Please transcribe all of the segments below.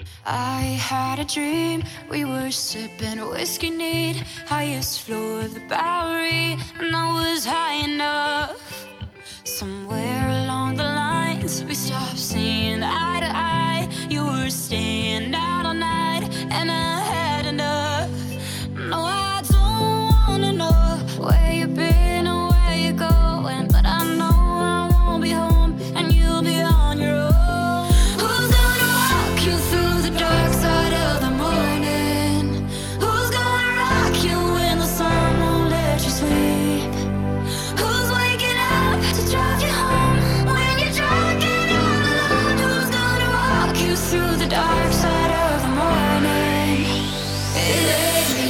I had a dream, we were sipping whiskey neat, highest floor of the Bowery, and I was high enough. Somewhere along the lines, we stopped seeing eye to eye. You were staying out all night, and I had enough. No, I don't wanna know where you've been or where you're going, but I know I won't be home, and you'll be on your own. Who's gonna walk you through the dark side of the morning? Who's gonna rock you when the sun won't let you sleep? Who's waking up to drive you home when you're drunk and all alone? Who's gonna walk you through the dark side of the morning? It ain't me.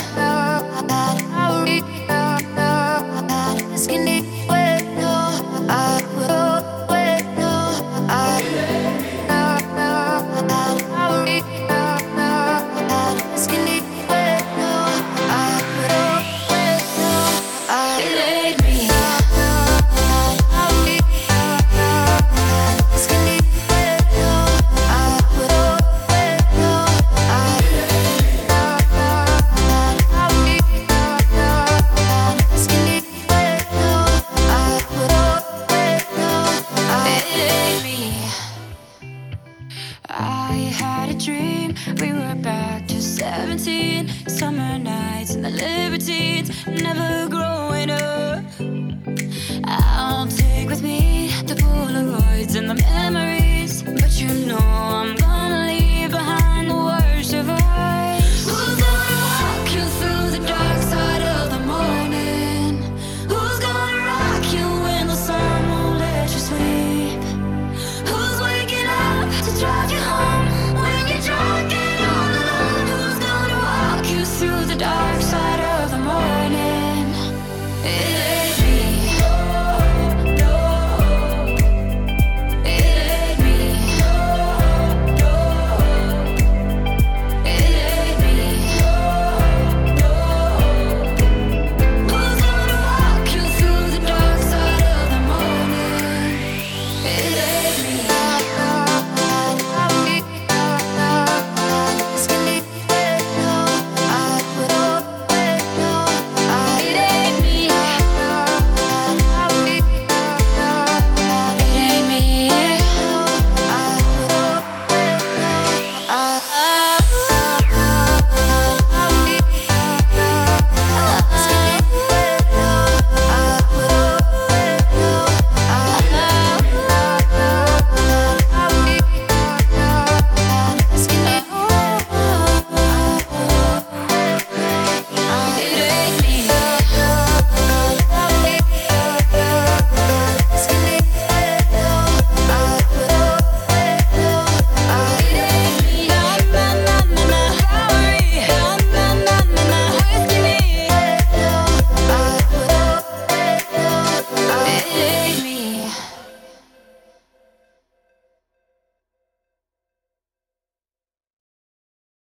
I had a dream, we were back to 17, summer nights and the libertines never grow